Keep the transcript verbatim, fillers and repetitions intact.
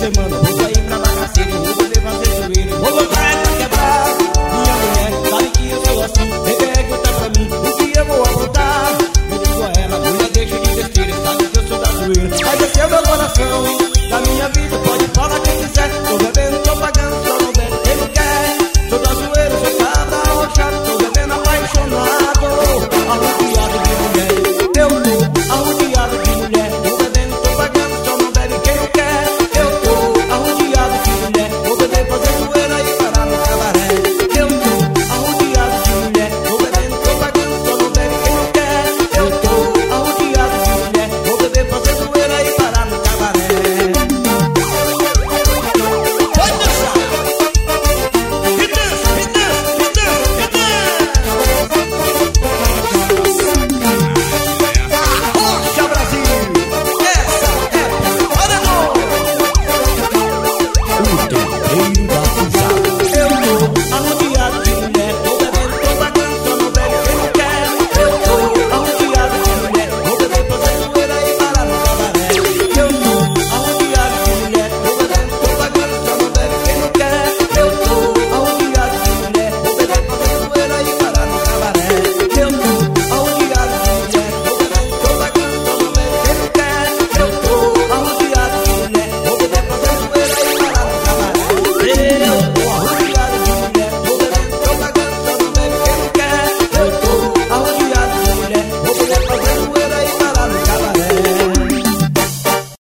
semana vou sair pra bagaceira, eu vou poder fazer zoeira. Vou botar ela quebrada, minha mulher sabe que eu sou assim. Pergunta pra mim o que eu vou aprontar. Eu digo a ela, mulher deixa de besteira, sabe que eu sou da zoeira. Vai descer meu coração, hein?